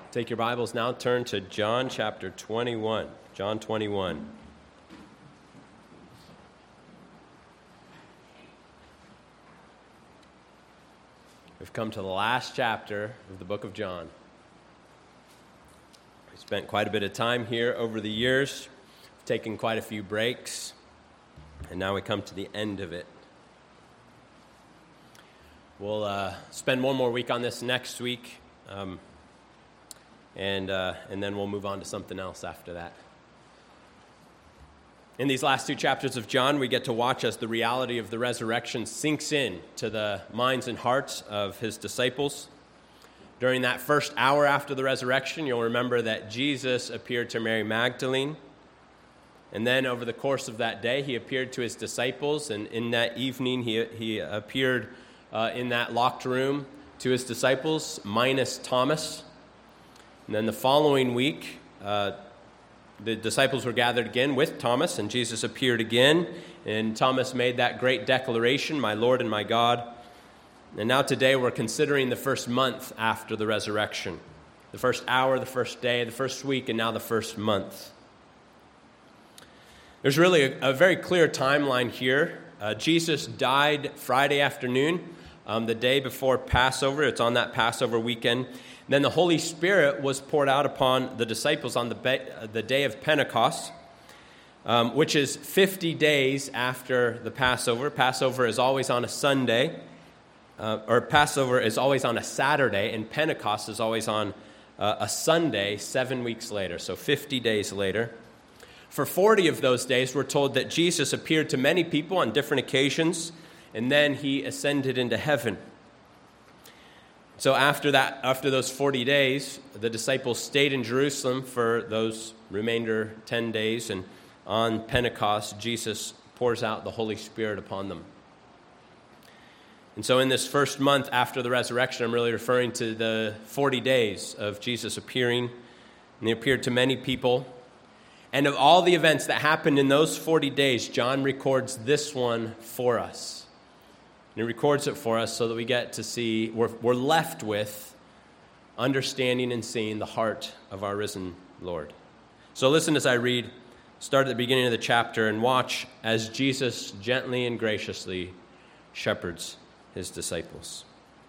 Take your Bibles now, turn to John chapter 21. John 21. We've come to the last chapter of the book of John. We've spent quite a bit of time here over the years, taken quite a few breaks, and now we come to the end of it. We'll spend one more week on this next week, and then we'll move on to something else after that. In these last two chapters of John, we get to watch as the reality of the resurrection sinks in to the minds and hearts of his disciples. During that first hour after the resurrection, you'll remember that Jesus appeared to Mary Magdalene. And then over the course of that day, he appeared to his disciples. And in that evening, he appeared in that locked room to his disciples, minus Thomas. And then the following week, the disciples were gathered again with Thomas, and Jesus appeared again. And Thomas made that great declaration, "My Lord and my God." And now today we're considering the first month after the resurrection. The first hour, the first day, the first week, and now the first month. There's really a very clear timeline here. Jesus died Friday afternoon, the day before Passover. It's on that Passover weekend. Then the Holy Spirit was poured out upon the disciples on the day of Pentecost, which is 50 days after the Passover. Passover is always on a Sunday, or Passover is always on a Saturday, and Pentecost is always on a Sunday 7 weeks later, so 50 days later. For 40 of those days, we're told that Jesus appeared to many people on different occasions, and then he ascended into heaven. So after those 40 days, the disciples stayed in Jerusalem for those remainder 10 days, and on Pentecost, Jesus pours out the Holy Spirit upon them. And so in this first month after the resurrection, I'm really referring to the 40 days of Jesus appearing, and he appeared to many people. And of all the events that happened in those 40 days, John records this one for us. And he records it for us so that we get to see, we're left with understanding and seeing the heart of our risen Lord. So listen as I read, start at the beginning of the chapter, and watch as Jesus gently and graciously shepherds his disciples.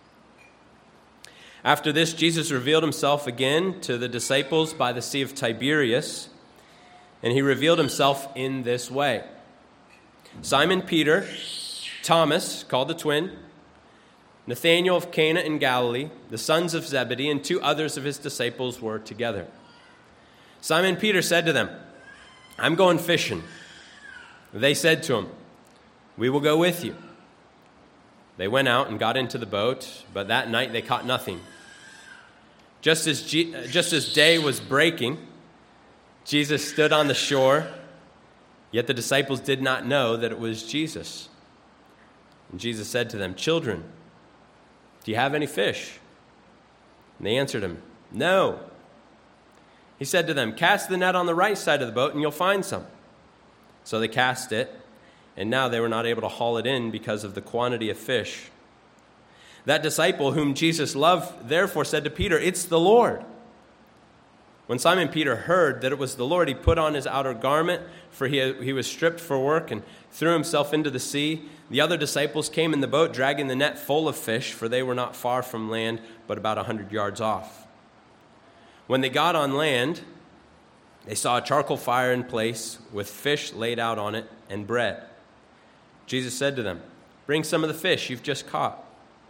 After this, Jesus revealed himself again to the disciples by the Sea of Tiberias, and he revealed himself in this way. Simon Peter, Thomas, called the twin, Nathanael of Cana in Galilee, the sons of Zebedee, and two others of his disciples were together. Simon Peter said to them, "I'm going fishing." They said to him, "We will go with you." They went out and got into the boat, but that night they caught nothing. Just as day was breaking, Jesus stood on the shore, yet the disciples did not know that it was Jesus. And Jesus said to them, "Children, do you have any fish?" And they answered him, "No." He said to them, "Cast the net on the right side of the boat and you'll find some." So they cast it, and now they were not able to haul it in because of the quantity of fish. That disciple whom Jesus loved therefore said to Peter, "It's the Lord." When Simon Peter heard that it was the Lord, he put on his outer garment, for he was stripped for work, and threw himself into the sea. The other disciples came in the boat, dragging the net full of fish, for they were not far from land, but about 100 yards off. When they got on land, they saw a charcoal fire in place, with fish laid out on it, and bread. Jesus said to them, "Bring some of the fish you've just caught."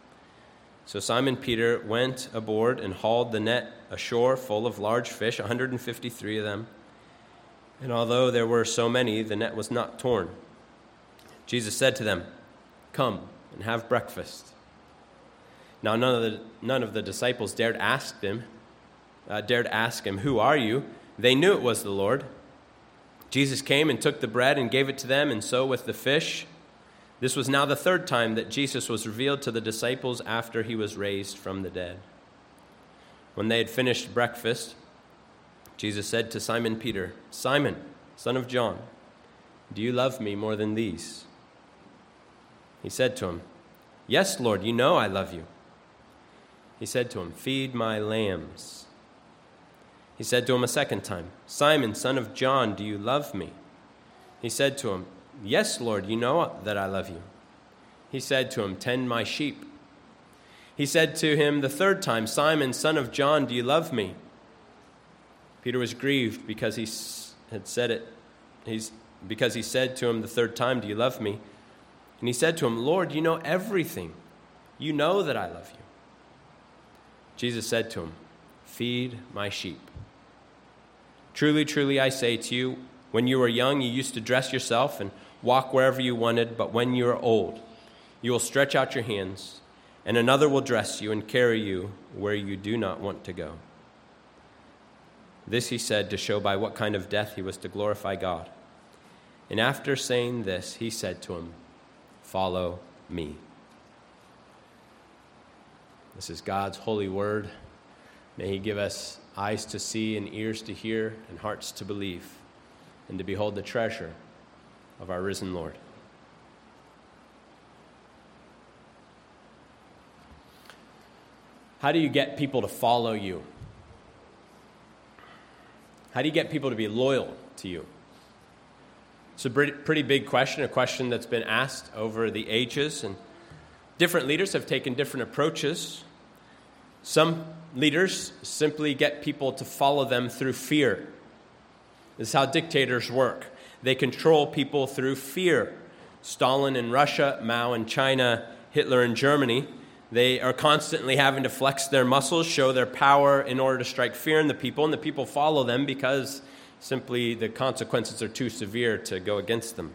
So Simon Peter went aboard and hauled the net ashore full of large fish, 153 of them. And although there were so many, the net was not torn. Jesus said to them, "Come and have breakfast." Now none of the disciples dared ask him, "Who are you?" They knew it was the Lord. Jesus came and took the bread and gave it to them, and so with the fish. This was now the third time that Jesus was revealed to the disciples after he was raised from the dead. When they had finished breakfast, Jesus said to Simon Peter, "Simon, son of John, do you love me more than these?" He said to him, "Yes, Lord, you know I love you." He said to him, "Feed my lambs." He said to him a second time, "Simon, son of John, do you love me?" He said to him, "Yes, Lord, you know that I love you." He said to him, "Tend my sheep." He said to him the third time, "Simon, son of John, do you love me?" Peter was grieved because he said to him the third time, "Do you love me?" And he said to him, "Lord, you know everything. You know that I love you." Jesus said to him, "Feed my sheep. Truly, truly, I say to you, when you were young, you used to dress yourself and walk wherever you wanted, but when you are old, you will stretch out your hands, and another will dress you and carry you where you do not want to go." This he said to show by what kind of death he was to glorify God. And after saying this, he said to him, "Follow me." This is God's holy word. May he give us eyes to see and ears to hear and hearts to believe and to behold the treasure of our risen Lord. How do you get people to follow you? How do you get people to be loyal to you? It's a pretty big question, a question that's been asked over the ages, and different leaders have taken different approaches. Some leaders simply get people to follow them through fear. This is how dictators work. They control people through fear. Stalin in Russia, Mao in China, Hitler in Germany, they are constantly having to flex their muscles, show their power in order to strike fear in the people, and the people follow them because simply the consequences are too severe to go against them.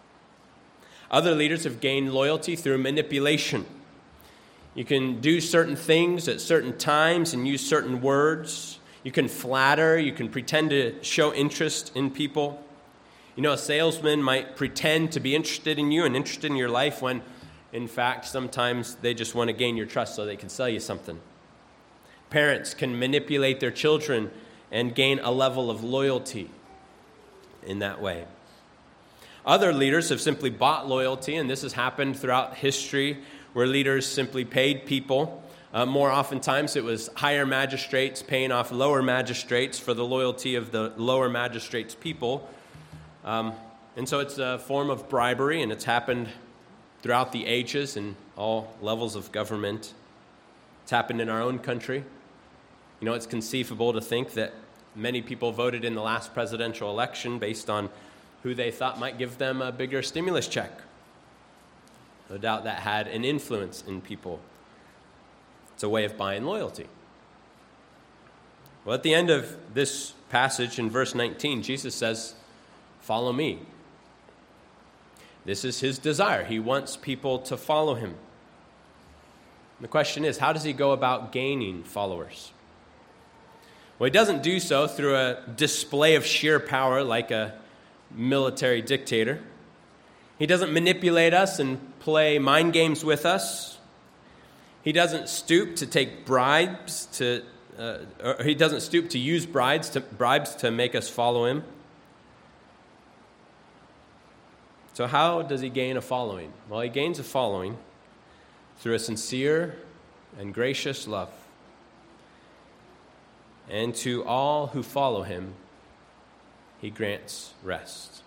Other leaders have gained loyalty through manipulation. You can do certain things at certain times and use certain words. You can flatter. You can pretend to show interest in people. You know, a salesman might pretend to be interested in you and interested in your life when, in fact, sometimes they just want to gain your trust so they can sell you something. Parents can manipulate their children and gain a level of loyalty in that way. Other leaders have simply bought loyalty, and this has happened throughout history, where leaders simply paid people. More oftentimes, it was higher magistrates paying off lower magistrates for the loyalty of the lower magistrates' people. And so it's a form of bribery, and it's happened throughout the ages in all levels of government. It's happened in our own country. You know, it's conceivable to think that many people voted in the last presidential election based on who they thought might give them a bigger stimulus check. No doubt that had an influence in people. It's a way of buying loyalty. Well, at the end of this passage in verse 19, Jesus says, "Follow me." This is his desire. He wants people to follow him. The question is, how does he go about gaining followers? Well, he doesn't do so through a display of sheer power like a military dictator. He doesn't manipulate us and play mind games with us. He doesn't stoop to take bribes or he doesn't stoop to use bribes to make us follow him. So how does he gain a following? Well, he gains a following through a sincere and gracious love. And to all who follow him, he grants rest.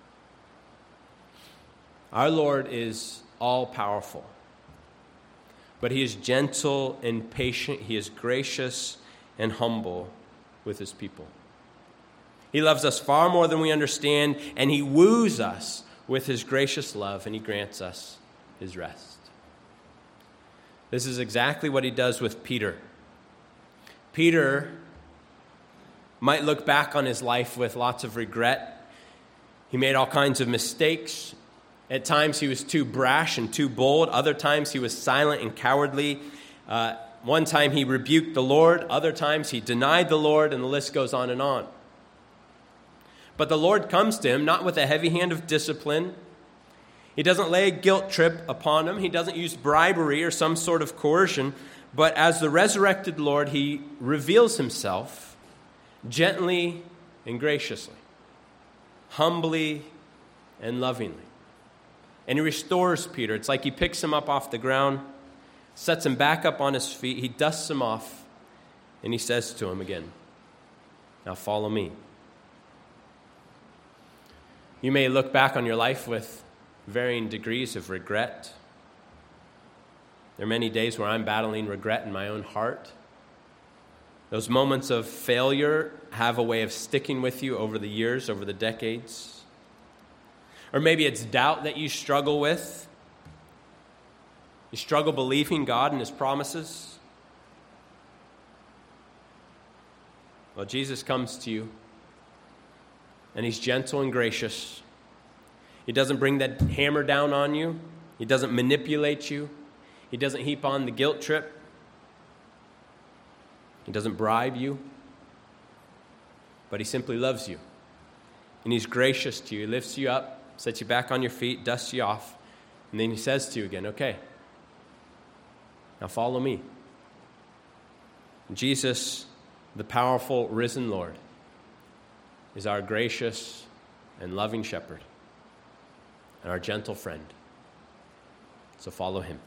Our Lord is all-powerful, but he is gentle and patient. He is gracious and humble with his people. He loves us far more than we understand, and he woos us with his gracious love, and he grants us his rest. This is exactly what he does with Peter. Peter might look back on his life with lots of regret. He made all kinds of mistakes. At times he was too brash and too bold. Other times he was silent and cowardly. One time he rebuked the Lord. Other times he denied the Lord, and the list goes on and on. But the Lord comes to him not with a heavy hand of discipline. He doesn't lay a guilt trip upon him. He doesn't use bribery or some sort of coercion. But as the resurrected Lord, he reveals himself gently and graciously, humbly and lovingly. And he restores Peter. It's like he picks him up off the ground, sets him back up on his feet. He dusts him off, and he says to him again, Now follow me. You may look back on your life with varying degrees of regret. There are many days where I'm battling regret in my own heart. Those moments of failure have a way of sticking with you over the years, over the decades. Or maybe it's doubt that you struggle with. You struggle believing God and His promises. Well, Jesus comes to you, and He's gentle and gracious. He doesn't bring that hammer down on you. He doesn't manipulate you. He doesn't heap on the guilt trip. He doesn't bribe you. But He simply loves you. And He's gracious to you. He lifts you up, sets you back on your feet, dusts you off. And then He says to you again, okay, now follow me. Jesus, the powerful risen Lord, is our gracious and loving shepherd and our gentle friend. So follow Him.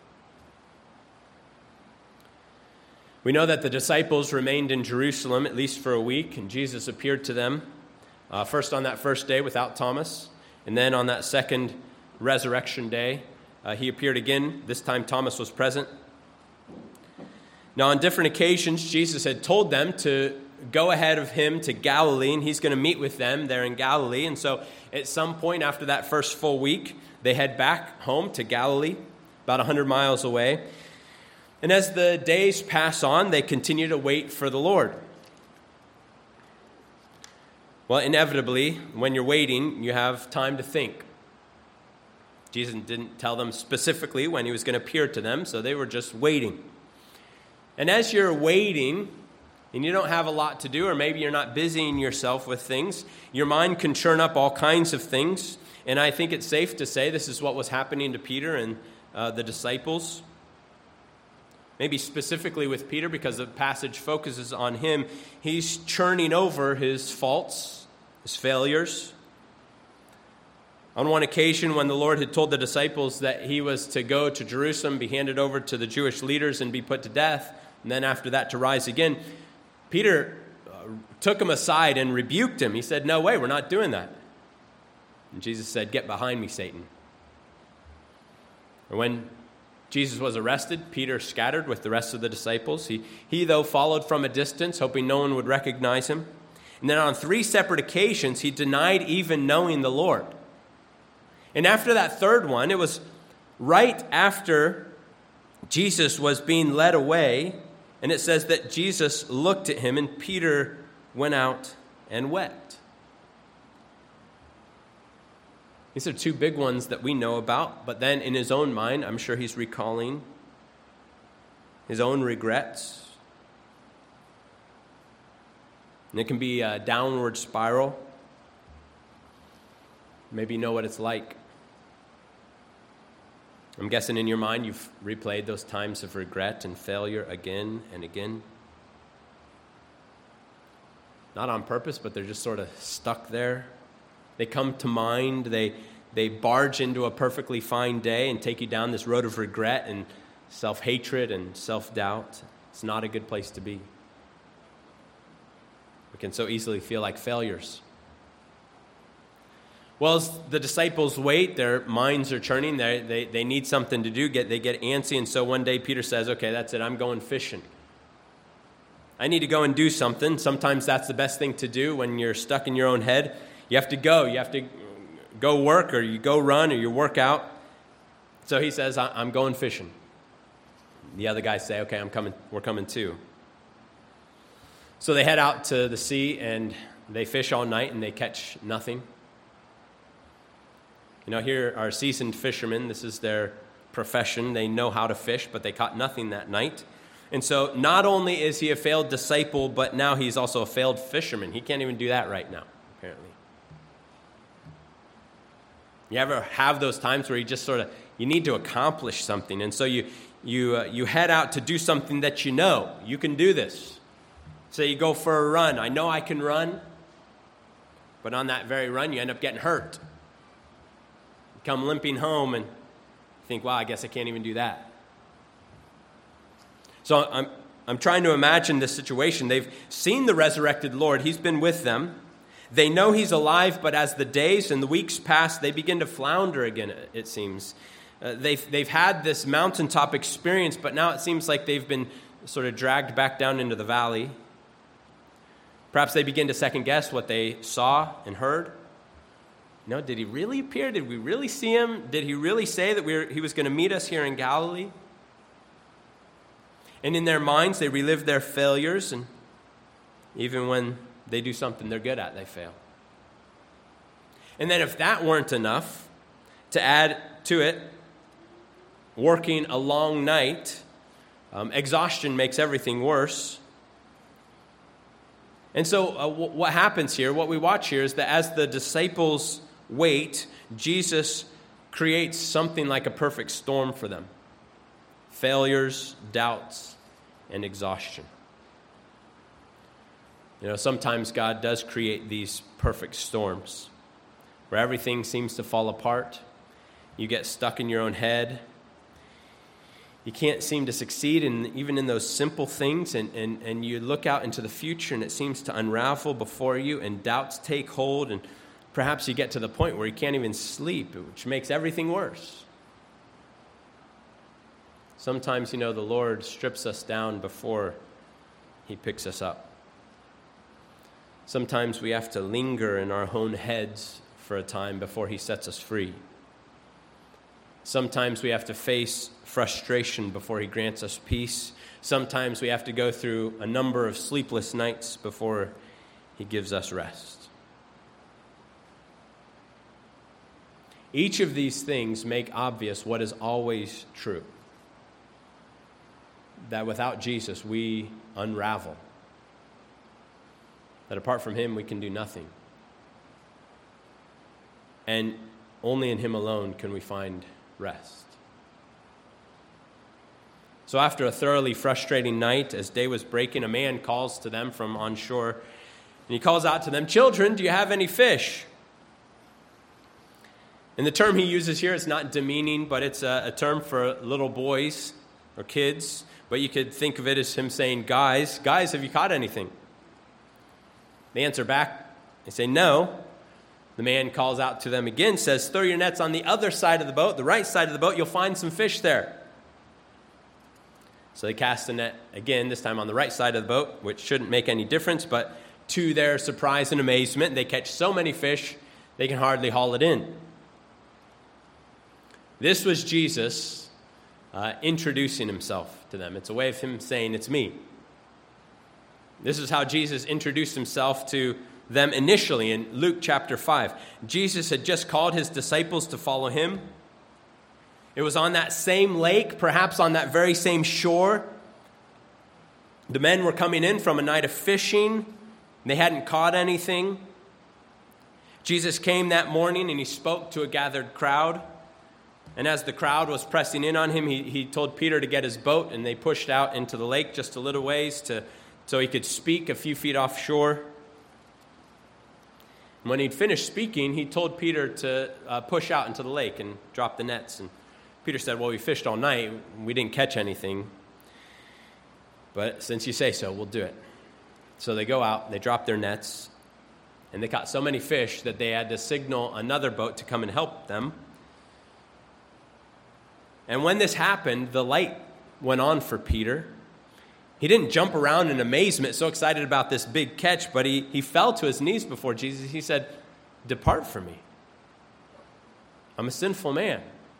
We know that the disciples remained in Jerusalem at least for a week, and Jesus appeared to them, first on that first day without Thomas, and then on that second resurrection day, He appeared again. This time Thomas was present. Now, on different occasions, Jesus had told them to go ahead of Him to Galilee, and He's going to meet with them there in Galilee. And so at some point after that first full week, they head back home to Galilee, about 100 miles away. And as the days pass on, they continue to wait for the Lord. Well, inevitably, when you're waiting, you have time to think. Jesus didn't tell them specifically when He was going to appear to them, so they were just waiting. And as you're waiting, and you don't have a lot to do, or maybe you're not busying yourself with things, your mind can churn up all kinds of things. And I think it's safe to say this is what was happening to Peter and the disciples. Maybe specifically with Peter, because the passage focuses on him. He's churning over his faults, his failures. On one occasion, when the Lord had told the disciples that He was to go to Jerusalem, be handed over to the Jewish leaders, and be put to death, and then after that to rise again, Peter took him aside and rebuked him. He said, "No way, we're not doing that." And Jesus said, "Get behind me, Satan." And when Jesus was arrested, Peter scattered with the rest of the disciples. He, though, followed from a distance, hoping no one would recognize him. And then on 3 separate occasions, he denied even knowing the Lord. And after that third one, it was right after Jesus was being led away, and it says that Jesus looked at him, and Peter went out and wept. These are 2 big ones that we know about, but then in his own mind, I'm sure he's recalling his own regrets. And it can be a downward spiral. Maybe you know what it's like. I'm guessing in your mind you've replayed those times of regret and failure again and again. Not on purpose, but they're just sort of stuck there. They come to mind. They barge into a perfectly fine day and take you down this road of regret and self-hatred and self-doubt. It's not a good place to be. We can so easily feel like failures. Well, as the disciples wait, their minds are churning. They need something to do. They get antsy. And so one day Peter says, "Okay, that's it. I'm going fishing. I need to go and do something." Sometimes that's the best thing to do when you're stuck in your own head. You have to go. You have to go work, or you go run, or you work out. So he says, "I'm going fishing." The other guys say, "Okay, I'm coming. We're coming too." So they head out to the sea, and they fish all night, and they catch nothing. You know, here are seasoned fishermen. This is their profession. They know how to fish, but they caught nothing that night. And so not only is he a failed disciple, but now he's also a failed fisherman. He can't even do that right now, apparently. You ever have those times where you just sort of, you need to accomplish something, and so you head out to do something that you know. You can do this. Say you go for a run. I know I can run, but on that very run, you end up getting hurt. You come limping home and think, wow, I guess I can't even do that. So I'm trying to imagine this situation. They've seen the resurrected Lord. He's been with them. They know he's alive, but as the days and the weeks pass, they begin to flounder again, it seems. They've had this mountaintop experience, but now it seems like they've been sort of dragged back down into the valley. Perhaps they begin to second guess what they saw and heard. Did he really appear? Did we really see him? Did he really say that he was going to meet us here in Galilee? And in their minds, they relive their failures, and even when they do something they're good at, they fail. And then if that weren't enough, to add to it, working a long night, exhaustion makes everything worse. And so what happens here, what we watch here, is that as the disciples wait, Jesus creates something like a perfect storm for them. Failures, doubts, and exhaustion. Sometimes God does create these perfect storms where everything seems to fall apart. You get stuck in your own head. You can't seem to succeed even in those simple things, and you look out into the future and it seems to unravel before you, and doubts take hold, and perhaps you get to the point where you can't even sleep, which makes everything worse. Sometimes, the Lord strips us down before he picks us up. Sometimes we have to linger in our own heads for a time before he sets us free. Sometimes we have to face frustration before he grants us peace. Sometimes we have to go through a number of sleepless nights before he gives us rest. Each of these things make obvious what is always true. That without Jesus, we unravel. That apart from him, we can do nothing. And only in him alone can we find rest. So after a thoroughly frustrating night, as day was breaking, a man calls to them from on shore. And he calls out to them, "Children, do you have any fish?" And the term he uses here is not demeaning, but it's a term for little boys or kids. But you could think of it as him saying, guys, have you caught anything? They answer back. They say, "No." The man calls out to them again, says, "Throw your nets on the other side of the boat, the right side of the boat. You'll find some fish there." So they cast the net again, this time on the right side of the boat, which shouldn't make any difference. But to their surprise and amazement, they catch so many fish, they can hardly haul it in. This was Jesus introducing himself to them. It's a way of him saying, "It's me." This is how Jesus introduced himself to them initially in Luke chapter 5. Jesus had just called his disciples to follow him. It was on that same lake, perhaps on that very same shore. The men were coming in from a night of fishing. They hadn't caught anything. Jesus came that morning and he spoke to a gathered crowd. And as the crowd was pressing in on him, he told Peter to get his boat, and they pushed out into the lake just a little ways so he could speak a few feet offshore. And when he'd finished speaking, he told Peter to push out into the lake and drop the nets. And Peter said, "Well, we fished all night. We didn't catch anything. But since you say so, we'll do it." So they go out, they drop their nets, and they caught so many fish that they had to signal another boat to come and help them. And when this happened, the light went on for Peter. He didn't jump around in amazement, so excited about this big catch, but he fell to his knees before Jesus. He said, "Depart from me. I'm a sinful man."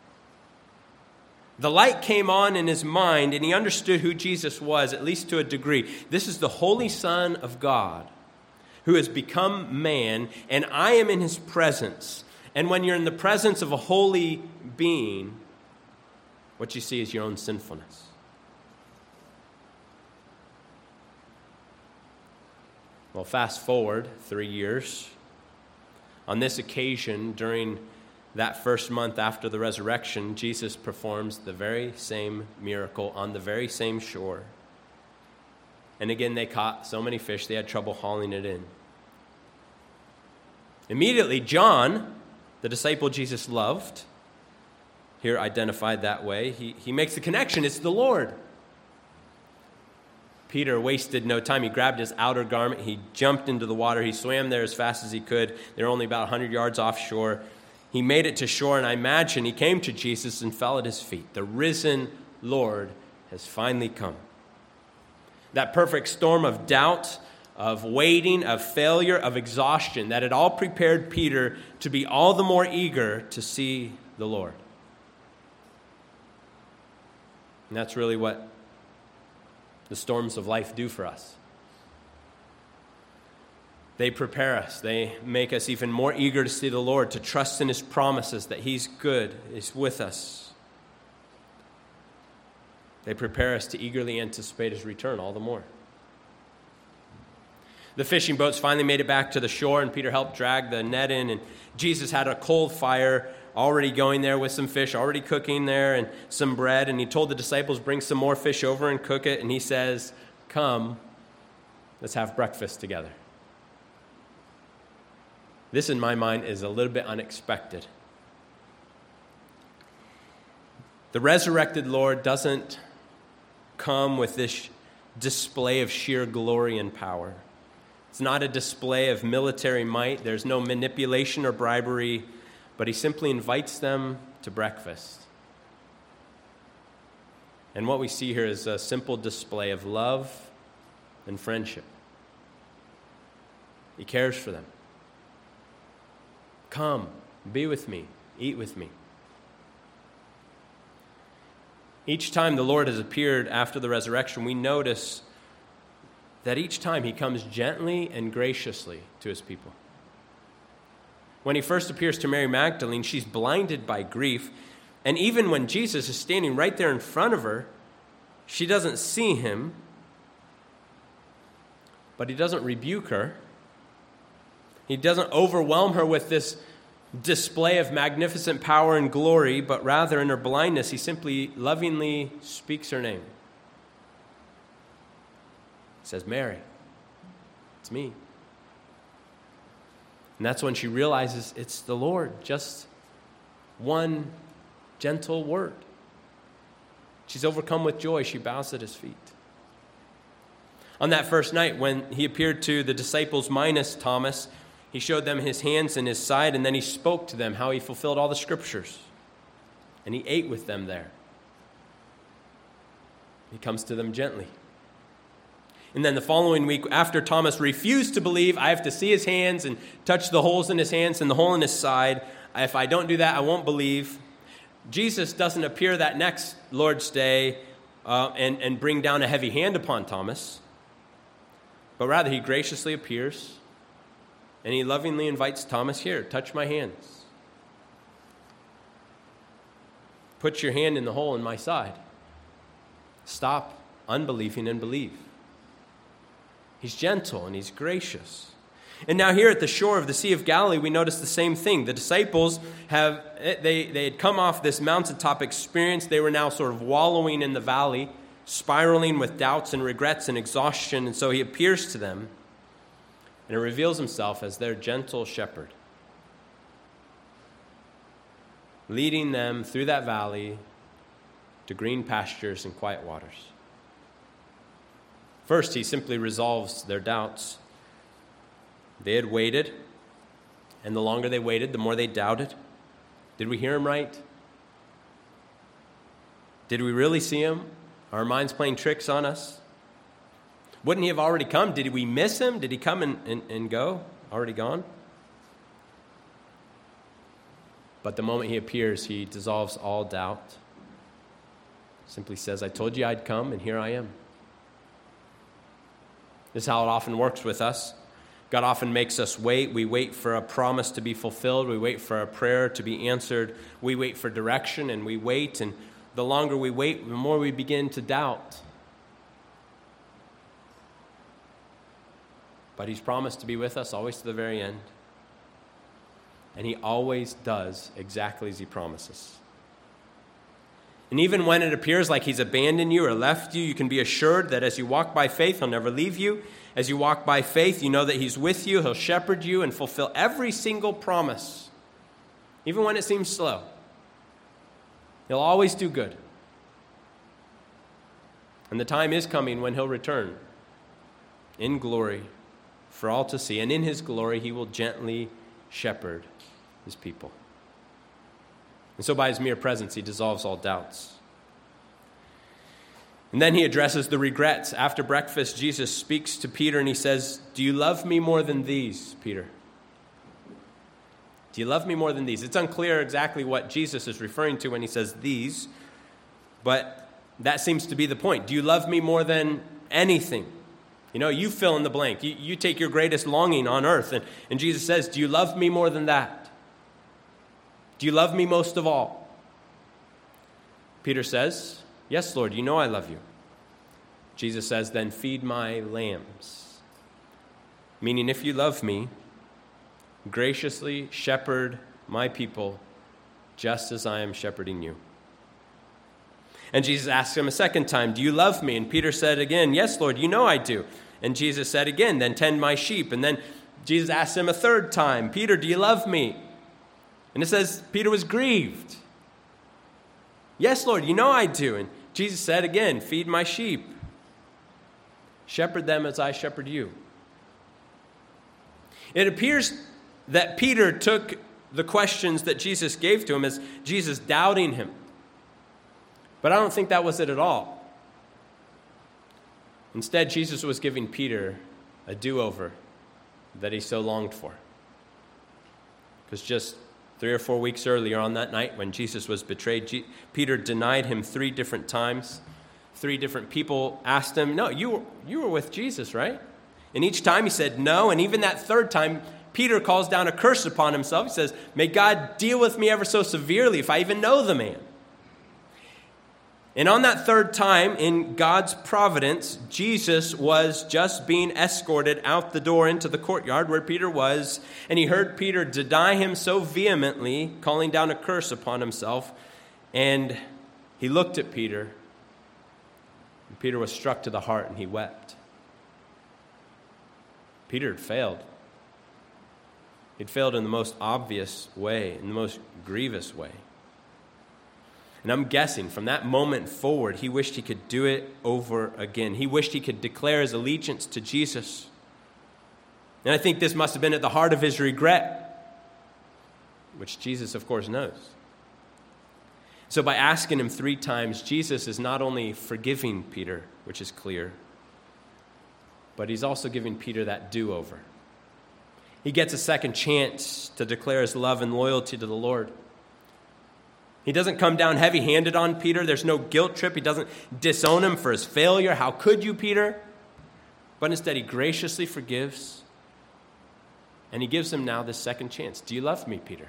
The light came on in his mind, and he understood who Jesus was, at least to a degree. This is the Holy Son of God who has become man, and I am in his presence. And when you're in the presence of a holy being, what you see is your own sinfulness. Well, fast forward 3 years. On this occasion, during that first month after the resurrection, Jesus performs the very same miracle on the very same shore. And again, they caught so many fish, they had trouble hauling it in. Immediately, John, the disciple Jesus loved, here identified that way, he makes the connection. It's the Lord. Peter wasted no time. He grabbed his outer garment. He jumped into the water. He swam there as fast as he could. They were only about 100 yards offshore. He made it to shore, and I imagine he came to Jesus and fell at his feet. The risen Lord has finally come. That perfect storm of doubt, of waiting, of failure, of exhaustion, that had all prepared Peter to be all the more eager to see the Lord. And that's really what the storms of life do for us. They prepare us. They make us even more eager to see the Lord, to trust in His promises that He's good, He's with us. They prepare us to eagerly anticipate His return all the more. The fishing boats finally made it back to the shore, and Peter helped drag the net in, and Jesus had a cold fire already going there with some fish, already cooking there, and some bread, and he told the disciples, bring some more fish over and cook it, and he says, come, let's have breakfast together. This, in my mind, is a little bit unexpected. The resurrected Lord doesn't come with this display of sheer glory and power. It's not a display of military might. There's no manipulation or bribery, but he simply invites them to breakfast. And what we see here is a simple display of love and friendship. He cares for them. Come, be with me, eat with me. Each time the Lord has appeared after the resurrection, we notice that each time he comes gently and graciously to his people. When he first appears to Mary Magdalene, she's blinded by grief. And even when Jesus is standing right there in front of her, she doesn't see him, but he doesn't rebuke her. He doesn't overwhelm her with this display of magnificent power and glory, but rather in her blindness, he simply lovingly speaks her name. He says, Mary, it's me. And that's when she realizes it's the Lord, just one gentle word. She's overcome with joy. She bows at his feet. On that first night, when he appeared to the disciples minus Thomas, he showed them his hands and his side, and then he spoke to them how he fulfilled all the scriptures. And he ate with them there. He comes to them gently. And then the following week, after Thomas refused to believe, I have to see his hands and touch the holes in his hands and the hole in his side. If I don't do that, I won't believe. Jesus doesn't appear that next Lord's Day and bring down a heavy hand upon Thomas, but rather he graciously appears and he lovingly invites Thomas, here, touch my hands. Put your hand in the hole in my side. Stop unbelieving and believe. He's gentle and he's gracious. And now here at the shore of the Sea of Galilee, we notice the same thing. The disciples they had come off this mountaintop experience. They were now sort of wallowing in the valley, spiraling with doubts and regrets and exhaustion. And so he appears to them and reveals himself as their gentle shepherd, leading them through that valley to green pastures and quiet waters. First, he simply resolves their doubts. They had waited, and the longer they waited, the more they doubted. Did we hear him right? Did we really see him? Are our minds playing tricks on us? Wouldn't he have already come? Did we miss him? Did he come and go? Already gone? But the moment he appears, he dissolves all doubt. Simply says, I told you I'd come, and here I am. This is how it often works with us. God often makes us wait. We wait for a promise to be fulfilled. We wait for a prayer to be answered. We wait for direction, and we wait. And the longer we wait, the more we begin to doubt. But he's promised to be with us always to the very end. And he always does exactly as he promises. And even when it appears like he's abandoned you or left you, you can be assured that as you walk by faith, he'll never leave you. As you walk by faith, you know that he's with you, he'll shepherd you and fulfill every single promise, even when it seems slow. He'll always do good. And the time is coming when he'll return in glory for all to see. And in his glory, he will gently shepherd his people. And so by his mere presence, he dissolves all doubts. And then he addresses the regrets. After breakfast, Jesus speaks to Peter and he says, "Do you love me more than these, Peter? Do you love me more than these?" It's unclear exactly what Jesus is referring to when he says these, but that seems to be the point. Do you love me more than anything? You know, you fill in the blank. You take your greatest longing on earth. And Jesus says, do you love me more than that? Do you love me most of all? Peter says, yes, Lord, you know I love you. Jesus says, then feed my lambs. Meaning, if you love me, graciously shepherd my people just as I am shepherding you. And Jesus asked him a second time, do you love me? And Peter said again, yes, Lord, you know I do. And Jesus said again, then tend my sheep. And then Jesus asked him a third time, Peter, do you love me? And it says Peter was grieved. Yes, Lord, you know I do. And Jesus said again, feed my sheep. Shepherd them as I shepherd you. It appears that Peter took the questions that Jesus gave to him as Jesus doubting him. But I don't think that was it at all. Instead, Jesus was giving Peter a do-over that he so longed for. Because just 3 or 4 weeks earlier on that night when Jesus was betrayed, Peter denied him 3 different times. 3 different people asked him, no, you were with Jesus, right? And each time he said no, and even that third time, Peter calls down a curse upon himself. He says, may God deal with me ever so severely if I even know the man. And on that third time, in God's providence, Jesus was just being escorted out the door into the courtyard where Peter was, and he heard Peter deny him so vehemently, calling down a curse upon himself, and he looked at Peter, and Peter was struck to the heart, and he wept. Peter had failed. He'd failed in the most obvious way, in the most grievous way. And I'm guessing from that moment forward, he wished he could do it over again. He wished he could declare his allegiance to Jesus. And I think this must have been at the heart of his regret, which Jesus, of course, knows. So by asking him 3 times, Jesus is not only forgiving Peter, which is clear, but he's also giving Peter that do-over. He gets a second chance to declare his love and loyalty to the Lord. He doesn't come down heavy-handed on Peter. There's no guilt trip. He doesn't disown him for his failure. How could you, Peter? But instead, he graciously forgives, and he gives him now this second chance. Do you love me, Peter?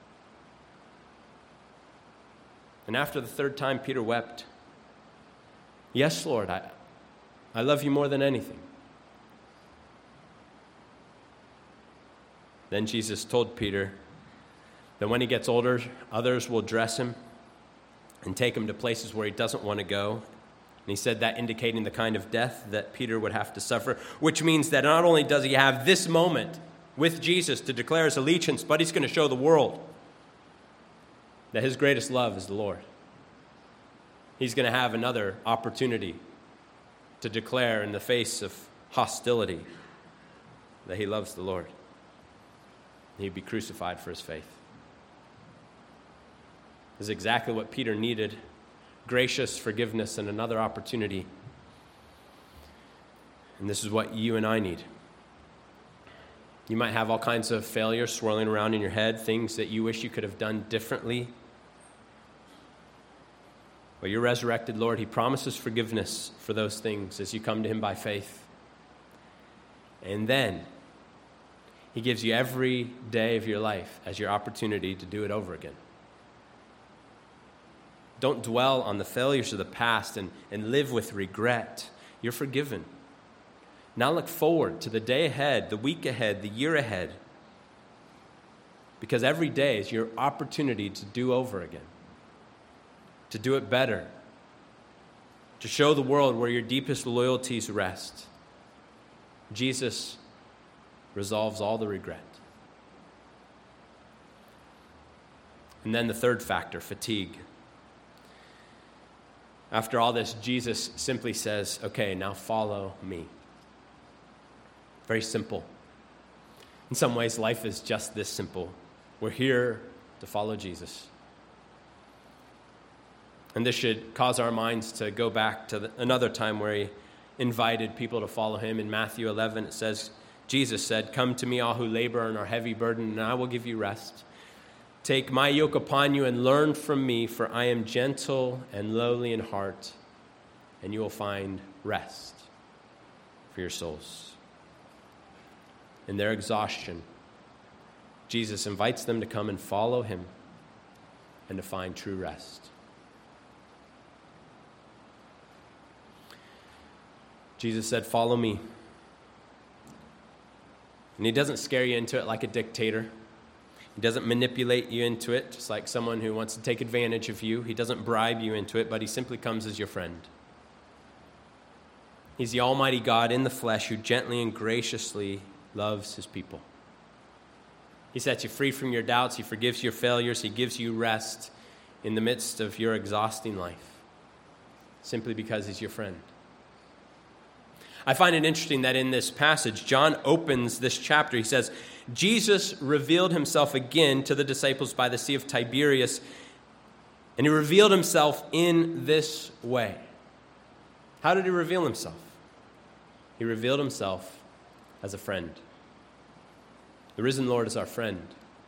And after the third time, Peter wept. Yes, Lord, I love you more than anything. Then Jesus told Peter that when he gets older, others will dress him and take him to places where he doesn't want to go. And he said that indicating the kind of death that Peter would have to suffer, which means that not only does he have this moment with Jesus to declare his allegiance, but he's going to show the world that his greatest love is the Lord. He's going to have another opportunity to declare in the face of hostility that he loves the Lord. He'd be crucified for his faith. This is exactly what Peter needed: gracious forgiveness and another opportunity. And this is what you and I need. You might have all kinds of failures swirling around in your head, things that you wish you could have done differently. But your resurrected Lord, he promises forgiveness for those things as you come to him by faith. And then he gives you every day of your life as your opportunity to do it over again. Don't dwell on the failures of the past and live with regret. You're forgiven. Now look forward to the day ahead, the week ahead, the year ahead. Because every day is your opportunity to do over again. To do it better. To show the world where your deepest loyalties rest. Jesus resolves all the regret. And then the third factor, fatigue. After all this, Jesus simply says, okay, now follow me. Very simple. In some ways, life is just this simple. We're here to follow Jesus. And this should cause our minds to go back to another time where he invited people to follow him. In Matthew 11, it says, Jesus said, "Come to me, all who labor and are heavy burdened, and I will give you rest. Take my yoke upon you and learn from me, for I am gentle and lowly in heart, and you will find rest for your souls." In their exhaustion, Jesus invites them to come and follow him and to find true rest. Jesus said, "Follow me." And he doesn't scare you into it like a dictator. He doesn't manipulate you into it, just like someone who wants to take advantage of you. He doesn't bribe you into it, but he simply comes as your friend. He's the Almighty God in the flesh who gently and graciously loves his people. He sets you free from your doubts. He forgives your failures. He gives you rest in the midst of your exhausting life, simply because he's your friend. I find it interesting that in this passage, John opens this chapter. He says, Jesus revealed himself again to the disciples by the Sea of Tiberias, and he revealed himself in this way. How did he reveal himself? He revealed himself as a friend. The risen Lord is our friend.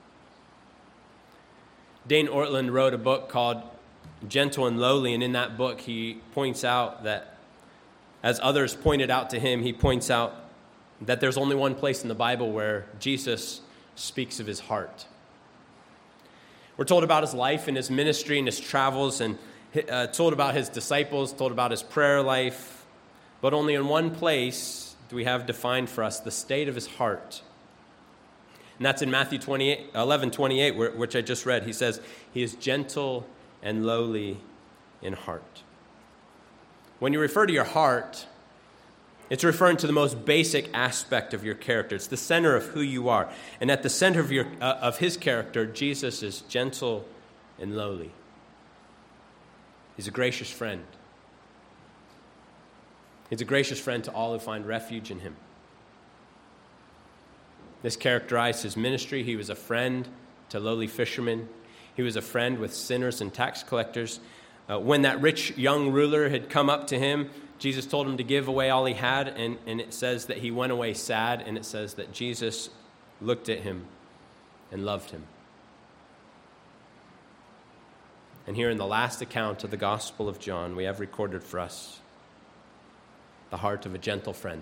Dane Ortland wrote a book called Gentle and Lowly, and in that book he points out that, as others pointed out to him, he points out that there's only one place in the Bible where Jesus speaks of his heart. We're told about his life and his ministry and his travels, and told about his disciples, told about his prayer life, but only in one place do we have defined for us the state of his heart. And that's in Matthew 11:28, which I just read. He says, he is gentle and lowly in heart. When you refer to your heart, it's referring to the most basic aspect of your character. It's the center of who you are. And at the center of his character, Jesus is gentle and lowly. He's a gracious friend. He's a gracious friend to all who find refuge in him. This characterized his ministry. He was a friend to lowly fishermen. He was a friend with sinners and tax collectors. When that rich young ruler had come up to him, Jesus told him to give away all he had, and it says that he went away sad, and it says that Jesus looked at him and loved him. And here in the last account of the Gospel of John, we have recorded for us the heart of a gentle friend.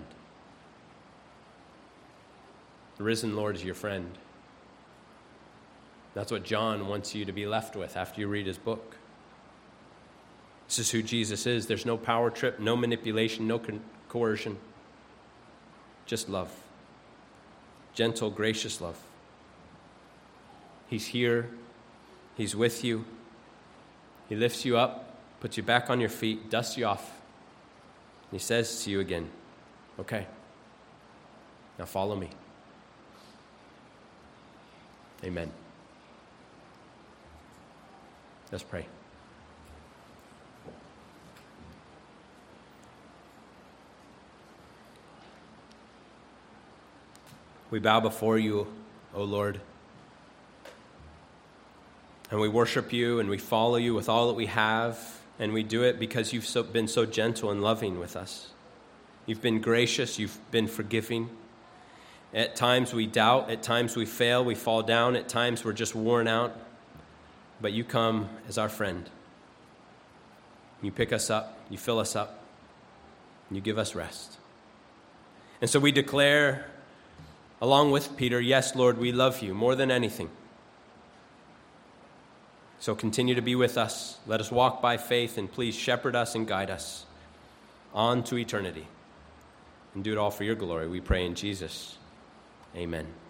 The risen Lord is your friend. That's what John wants you to be left with after you read his book. This is who Jesus is. There's no power trip, no manipulation, no coercion. Just love. Gentle, gracious love. He's here. He's with you. He lifts you up, puts you back on your feet, dusts you off. And he says to you again, okay, now follow me. Amen. Let's pray. We bow before you, O Lord, and we worship you and we follow you with all that we have, and we do it because you've been so gentle and loving with us. You've been gracious, you've been forgiving. At times we doubt, at times we fail, we fall down, at times we're just worn out, but you come as our friend. You pick us up, you fill us up, and you give us rest. And so we declare, along with Peter, yes, Lord, we love you more than anything. So continue to be with us. Let us walk by faith, and please shepherd us and guide us on to eternity. And do it all for your glory, we pray in Jesus. Amen.